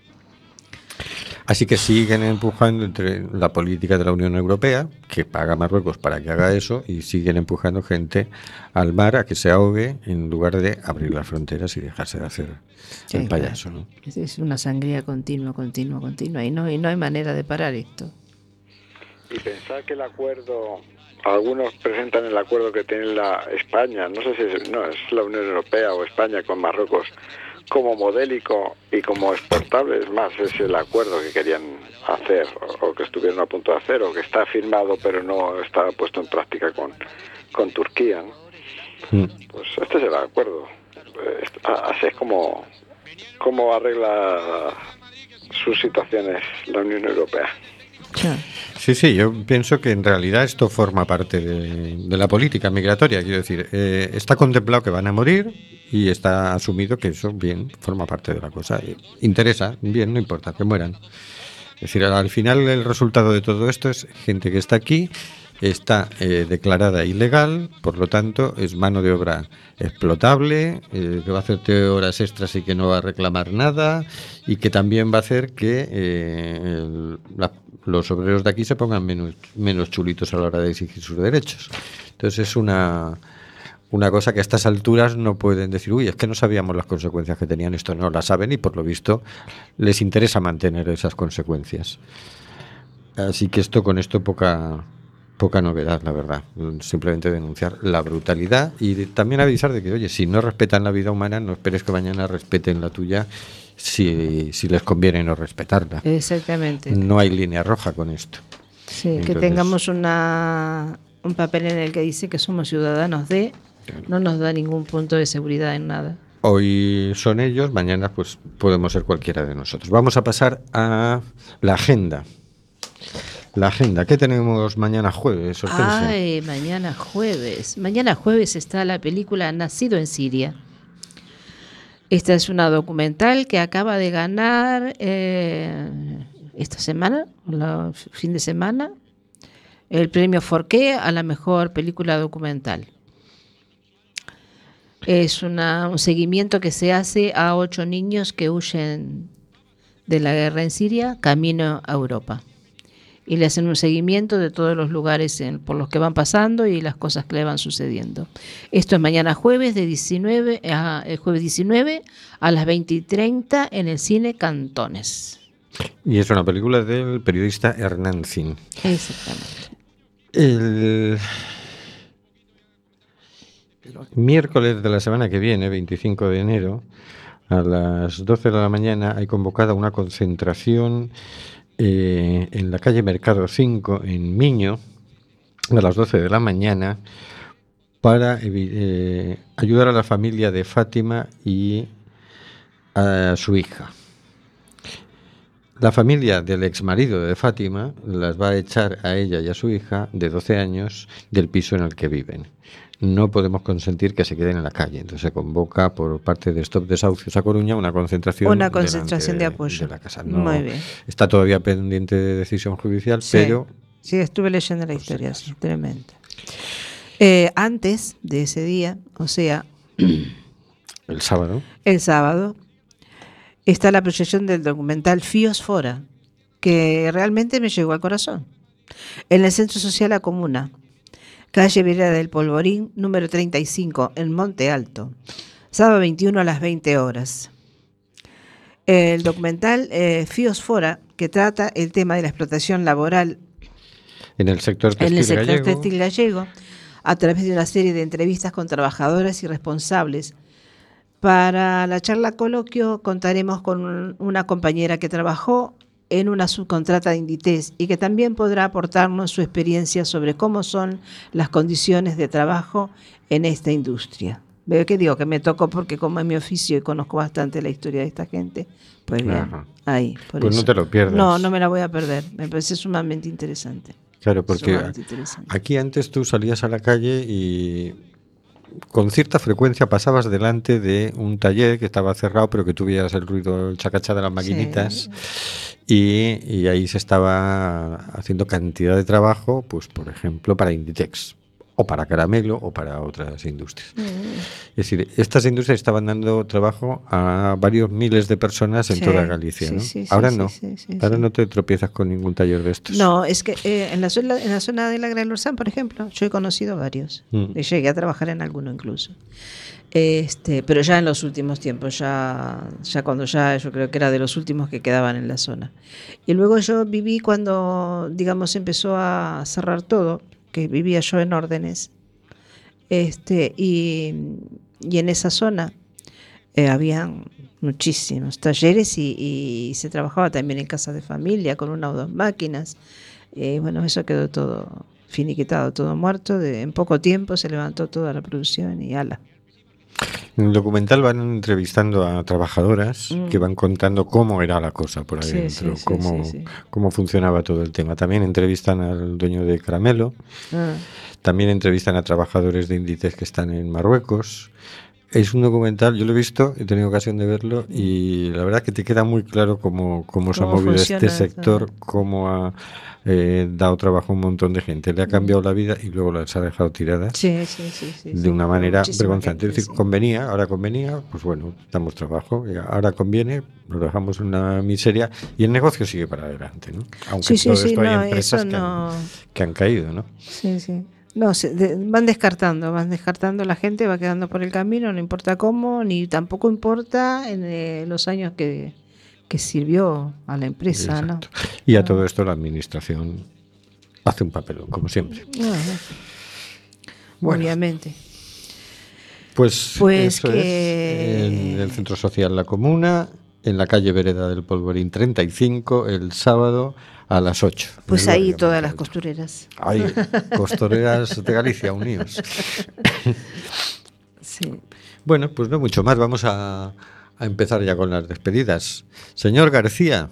Así que siguen empujando entre la política de la Unión Europea, que paga a Marruecos para que haga eso, y siguen empujando gente al mar a que se ahogue en lugar de abrir las fronteras y dejarse de hacer sí, el payaso, claro. ¿no? Es una sangría continua, continua, continua, y no, y no hay manera de parar esto. Y pensar que el acuerdo, algunos presentan el acuerdo que tiene la España, no sé si es, no, es la Unión Europea o España con Marruecos, como modélico y como exportable, es más, es el acuerdo que querían hacer o, o que estuvieron a punto de hacer o que está firmado pero no está puesto en práctica con, con Turquía, ¿no? Mm. Pues este es el acuerdo. Así es como, como arregla sus situaciones la Unión Europea. Sí, sí, yo pienso que en realidad esto forma parte de, de la política migratoria, quiero decir, eh, está contemplado que van a morir y está asumido que eso, bien, forma parte de la cosa. Interesa, bien, no importa, que mueran. Es decir, al final el resultado de todo esto es gente que está aquí, está eh, declarada ilegal, por lo tanto es mano de obra explotable, eh, que va a hacerte horas extras y que no va a reclamar nada, y que también va a hacer que eh, el, la, los obreros de aquí se pongan menos, menos chulitos a la hora de exigir sus derechos. Entonces es una, una cosa que a estas alturas no pueden decir, uy, es que no sabíamos las consecuencias que tenían esto, no las saben y por lo visto les interesa mantener esas consecuencias. Así que esto con esto poca... Poca novedad, la verdad. Simplemente denunciar la brutalidad y de, también avisar de que, oye, si no respetan la vida humana, no esperes que mañana respeten la tuya si, si les conviene no respetarla. Exactamente. No hay línea roja con esto. Sí, Entonces, que tengamos una un papel en el que dice que somos ciudadanos de, no nos da ningún punto de seguridad en nada. Hoy son ellos, mañana pues podemos ser cualquiera de nosotros. Vamos a pasar a la agenda. La agenda, ¿qué tenemos mañana jueves, Hortensia? Ay, mañana jueves. Mañana jueves está la película Nacido en Siria. Esta es una documental que acaba de ganar eh, esta semana, el fin de semana, el premio Forqué a la mejor película documental. Es una, un seguimiento que se hace a ocho niños que huyen de la guerra en Siria camino a Europa. Y le hacen un seguimiento de todos los lugares en, por los que van pasando y las cosas que le van sucediendo. Esto es mañana jueves de diecinueve a, el jueves diecinueve a las veinte y treinta en el cine Cantones. Y es una película del periodista Hernán Zin. Exactamente. El miércoles de la semana que viene, veinticinco de enero, a las doce de la mañana hay convocada una concentración Eh, en la calle Mercado cinco, en Miño, a las doce de la mañana, para eh, ayudar a la familia de Fátima y a su hija. La familia del exmarido de Fátima las va a echar a ella y a su hija de doce años del piso en el que viven. No podemos consentir que se queden en la calle. Entonces se convoca por parte de Stop Desahucios a Coruña una concentración. Una concentración de, de apoyo. De la casa. No, Muy bien. Está todavía pendiente de decisión judicial, sí, pero... Sí, estuve leyendo la historia, es tremendo. Eh, antes de ese día, o sea... el sábado. El sábado, está la proyección del documental Fiosfora, que realmente me llegó al corazón. En el Centro Social La Comuna, calle Vereda del Polvorín, número treinta y cinco, en Monte Alto, sábado veintiuno a las veinte horas. El documental eh, Fiosfora, que trata el tema de la explotación laboral en el sector textil, en el sector gallego. textil gallego, a través de una serie de entrevistas con trabajadoras y responsables. Para la charla coloquio contaremos con una compañera que trabajó en una subcontrata de Inditex y que también podrá aportarnos su experiencia sobre cómo son las condiciones de trabajo en esta industria. Veo que digo que me tocó porque como es mi oficio y conozco bastante la historia de esta gente, pues bien, Ajá. ahí. Por pues eso. no te lo pierdas. No, no me la voy a perder. Me parece sumamente interesante. Claro, porque interesante. Aquí antes tú salías a la calle y con cierta frecuencia pasabas delante de un taller que estaba cerrado, pero que tú veías el ruido, el chacachá de las maquinitas, sí. y, y ahí se estaba haciendo cantidad de trabajo, pues por ejemplo, para Inditex, o para Caramelo, o para otras industrias. Mm. Es decir, estas industrias estaban dando trabajo a varios miles de personas en sí, toda Galicia, sí, ¿no? Sí, Ahora sí, no. Sí, sí, Ahora sí. no te tropiezas con ningún taller de estos. No, es que eh, en, la zona, en la zona de la Gran Lorzán, por ejemplo, yo he conocido varios. Mm. Y llegué a trabajar en alguno incluso. Este, pero ya en los últimos tiempos, ya, ya cuando ya yo creo que era de los últimos que quedaban en la zona. Y luego yo viví cuando, digamos, empezó a cerrar todo, que vivía yo en Órdenes, este, y, y en esa zona eh, habían muchísimos talleres y, y se trabajaba también en casas de familia con una o dos máquinas. Y bueno, eso quedó todo finiquitado, todo muerto. De, en poco tiempo se levantó toda la producción y ala. En el documental van entrevistando a trabajadoras mm. que van contando cómo era la cosa por ahí sí, dentro, sí, cómo, sí, sí. cómo funcionaba todo el tema. También entrevistan al dueño de Caramelo, ah. también entrevistan a trabajadores de Inditex que están en Marruecos. es un documental, yo lo he visto, he tenido ocasión de verlo y la verdad que te queda muy claro cómo, cómo se ha movido este sector, todo. Cómo ha eh, dado trabajo a un montón de gente, le ha cambiado la vida y luego las ha dejado tiradas sí, sí, sí, sí, de una manera muchísima vergonzante. Es decir, sí. convenía, ahora convenía, pues bueno, damos trabajo, y ahora conviene, lo dejamos en una miseria y el negocio sigue para adelante, ¿no? Aunque sí, sí, todo sí, esto no, hay empresas que, no... han, que han caído, ¿no? Sí, sí. No, se, de, van descartando, van descartando la gente, va quedando por el camino, no importa cómo, ni tampoco importa en eh, los años que, que sirvió a la empresa, exacto. ¿no? Y a no. todo esto la administración hace un papelón, como siempre. Bueno, bueno. Obviamente. Pues, pues eso que... es en el Centro Social La Comuna, en la calle Vereda del Polvorín treinta y cinco, el sábado a las ocho. Pues ahí todas las costureras. Hay costureras de Galicia unidos. Sí. Bueno, pues no mucho más. Vamos a, a empezar ya con las despedidas. Señor García.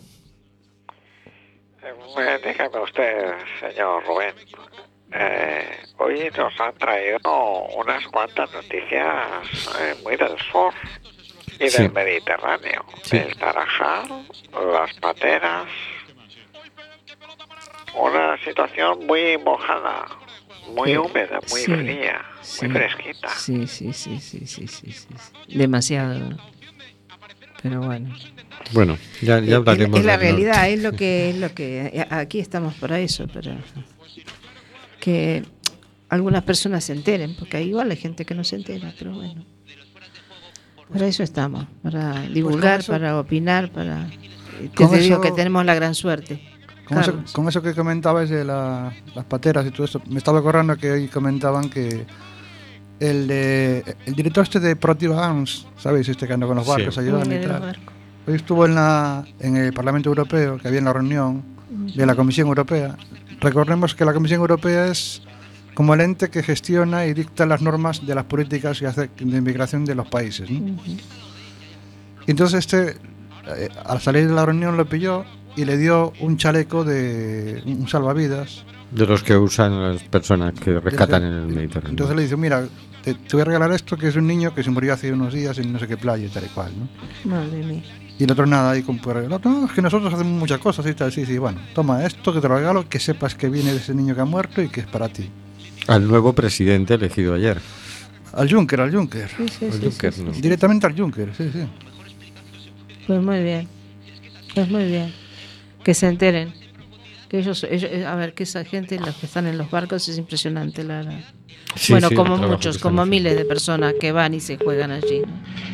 Eh, dígame usted, señor Rubén. Eh, hoy nos han traído unas cuantas noticias eh, muy del sur y del sí. Mediterráneo. Sí. El Tarajal, las pateras. Una situación muy mojada, muy húmeda, muy sí, fría, sí, muy fresquita. Sí, sí, sí, sí, sí, sí, sí. Demasiado. Pero bueno. Bueno, ya, ya hablaremos. Es, es la del realidad, norte. es lo que es lo que aquí estamos para eso, pero que algunas personas se enteren, porque igual hay gente que no se entera, pero bueno. Para eso estamos, para divulgar, pues eso, para opinar, para te, te digo que tenemos la gran suerte. Con eso, con eso que comentabas de la, las pateras y todo eso, me estaba acordando que hoy comentaban que el, de, el director este de Proactiva Arms, ¿sabéis? Este que anda con los barcos sí. ayudando y tal. Hoy estuvo en, la, en el Parlamento Europeo, que había en la reunión de la Comisión Europea. Recordemos que la Comisión Europea es como el ente que gestiona y dicta las normas de las políticas de inmigración de los países, ¿no? Uh-huh. Y entonces este, eh, al salir de la reunión lo pilló y le dio un chaleco de un salvavidas. De los que usan las personas que rescatan en el Mediterráneo. Entonces le dice, mira, te, te voy a regalar esto, que es un niño que se murió hace unos días en no sé qué playa y tal y cual, ¿no? Madre mía. Y el otro nada, ahí con el otro, no, es que nosotros hacemos muchas cosas y tal, sí, sí, bueno, toma esto que te lo regalo, que sepas que viene de ese niño que ha muerto y que es para ti. Al nuevo presidente elegido ayer. Al Juncker, al Juncker. Sí, sí, al sí, Juncker sí, no. sí. Directamente al Juncker, sí, sí. Pues muy bien, pues muy bien. Que se enteren. Que ellos, ellos, a ver, que esa gente, los que están en los barcos, es impresionante. La, la... Sí, bueno, sí, como muchos, como miles de personas que van y se juegan allí, ¿no?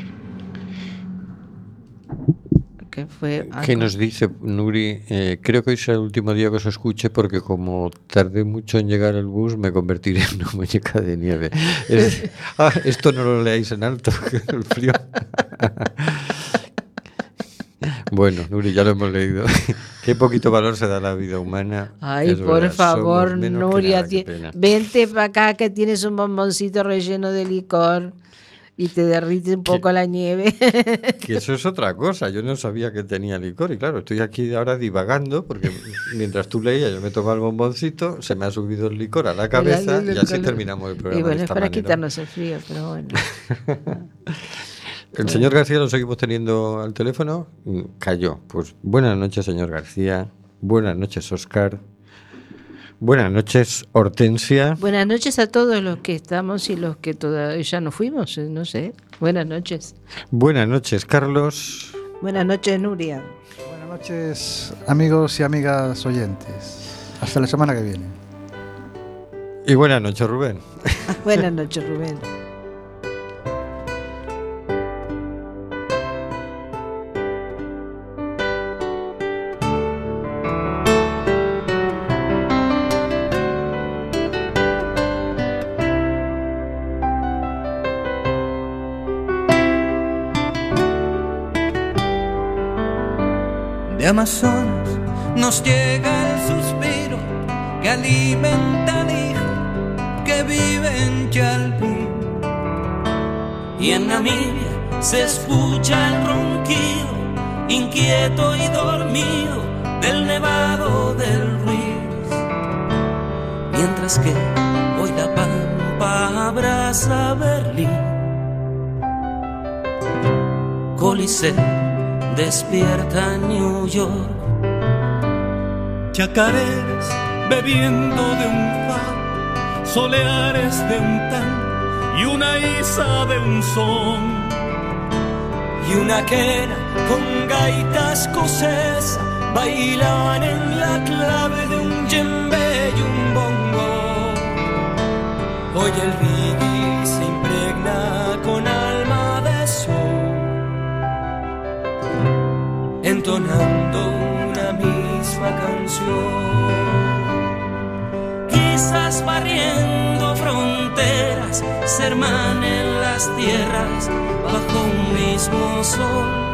Que fue algo... ¿Qué nos dice Nuri? Eh, creo que hoy será el último día que os escuche porque como tardé mucho en llegar al bus me convertiré en una muñeca de nieve. Es, ah, esto no lo leáis en alto, el frío. Bueno, Nuri, ya lo hemos leído. Qué poquito valor se da a la vida humana. Ay, es por verdad, favor, Nuria, nada, t- vente para acá que tienes un bomboncito relleno de licor y te derrite un poco que, la nieve. Que eso es otra cosa. Yo no sabía que tenía licor y claro, estoy aquí ahora divagando porque mientras tú leías yo me tomaba el bomboncito, se me ha subido el licor a la cabeza y así terminamos el programa. Y bueno, de es esta para manera. quitarnos el frío, pero bueno. El señor García lo seguimos teniendo al teléfono. Cayó. Pues buenas noches, señor García. Buenas noches, Óscar. Buenas noches, Hortensia. Buenas noches a todos los que estamos y los que todavía ya no fuimos, no sé. Buenas noches. Buenas noches, Carlos. Buenas noches, Nuria. Buenas noches, amigos y amigas oyentes. Hasta la semana que viene. Y buenas noches, Rubén. Buenas noches, Rubén. De Amazonas nos llega el suspiro que alimenta al hijo que vive en Chalpí. Y en Namibia se escucha el ronquido inquieto y dormido del nevado del Ruiz. Mientras que hoy la pampa abraza Berlín. sol y se despierta en New York. Chacareras bebiendo de un far, soleares de un tan y una isa de un son. Y una quena con gaita escocesa bailaban en la clave de un djembe y un bongo. Hoy el reggae se impregna con alma de sol, entonando una misma canción. Quizás barriendo fronteras se hermanen las tierras bajo un mismo sol.